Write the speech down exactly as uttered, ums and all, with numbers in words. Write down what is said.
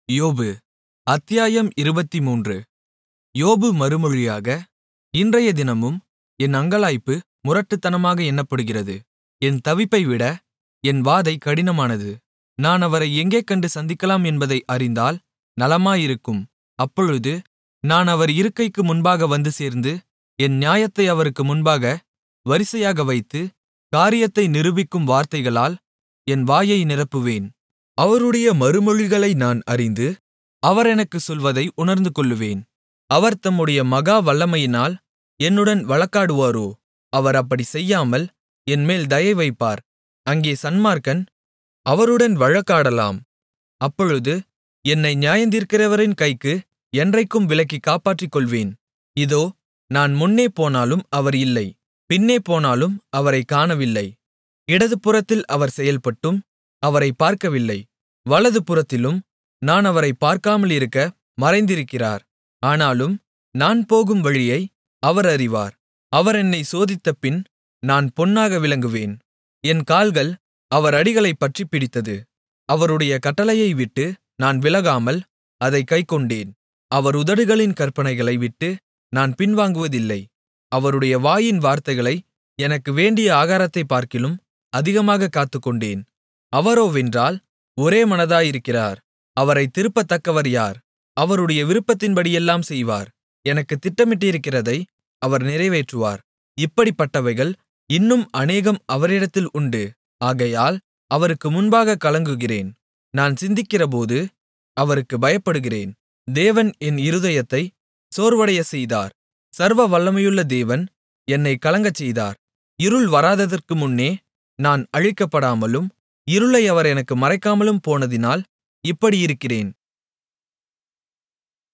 யோபு அத்தியாயம் இருபத்துமூன்று யோபு மறுமொழியாக இன்றைய தினமும் என் அங்கலாய்ப்பு முரட்டுத்தனமாக எண்ணப்படுகிறது. என் தவிப்பைவிட என் வாதை கடினமானது. நான் அவரை எங்கே கண்டு சந்திக்கலாம் என்பதை அறிந்தால் நலமாயிருக்கும். அப்பொழுது நான் அவர் இருக்கைக்கு முன்பாக வந்து சேர்ந்து என் நியாயத்தை அவருக்கு முன்பாக வரிசையாக வைத்து காரியத்தை நிரூபிக்கும் வார்த்தைகளால் என் வாயை நிரப்புவேன். அவருடைய மறுமொழிகளை நான் அறிந்து அவர் எனக்குச் சொல்வதை உணர்ந்துகொள்ளுவேன். அவர் தம்முடைய மகா வல்லமையினால் என்னுடன் வழக்காடுவாரோ? அவர் அப்படிச் செய்யாமல் என்மேல் தயை வைப்பார். அங்கே சன்மார்க்கன் அவருடன் வழக்காடலாம். அப்பொழுது என்னை நியாயந்தீர்க்கிறவரின் கைக்கு என்றைக்கும் விலக்கிக் காப்பாற்றிக்கொள்வேன். இதோ, நான் முன்னே போனாலும் அவர் இல்லை, பின்னே போனாலும் அவரைக் காணவில்லை. இடதுபுறத்தில் அவர் செயல்பட்டும் அவரைப் பார்க்கவில்லை, வலதுபுறத்திலும் நான் அவரைப் பார்க்காமலிருக்க மறைந்திருக்கிறார். ஆனாலும் நான் போகும் வழியை அவர் அறிவார். அவர் என்னைச் சோதித்தபின் நான் பொன்னாக விளங்குவேன். என் கால்கள் அவர் அடிகளைப் பற்றிப் பிடித்தது. அவருடைய கட்டளையை விட்டு நான் விலகாமல் அதைக் கைக்கொண்டேன். அவர் உதடுகளின் கற்பனைகளை விட்டு நான் பின்வாங்குவதில்லை. அவருடைய வாயின் வார்த்தைகளை எனக்கு வேண்டிய ஆகாரத்தைப் பார்க்கிலும் அதிகமாகக் காத்துக்கொண்டேன். அவரோவென்றால் ஒரே மனதாயிருக்கிறார். அவரைத் திருப்பத்தக்கவர் யார்? அவருடைய விருப்பத்தின்படியெல்லாம் செய்வார். எனக்குத் திட்டமிட்டிருக்கிறதை அவர் நிறைவேற்றுவார். இப்படிப்பட்டவைகள் இன்னும் அநேகம் அவரிடத்தில் உண்டு. ஆகையால் அவருக்கு முன்பாகக் கலங்குகிறேன். நான் சிந்திக்கிறபோது அவருக்கு பயப்படுகிறேன். தேவன் என் இருதயத்தைச் சோர்வடையச் செய்தார். சர்வ வல்லமையுள்ள தேவன் என்னைக் கலங்கச்செய்தார். இருள் வராததற்கு முன்னே நான் அழிக்கப்படாமலும் இருளை அவர் எனக்கு மறைக்காமலும் போனதினால் இப்படியிருக்கிறேன்.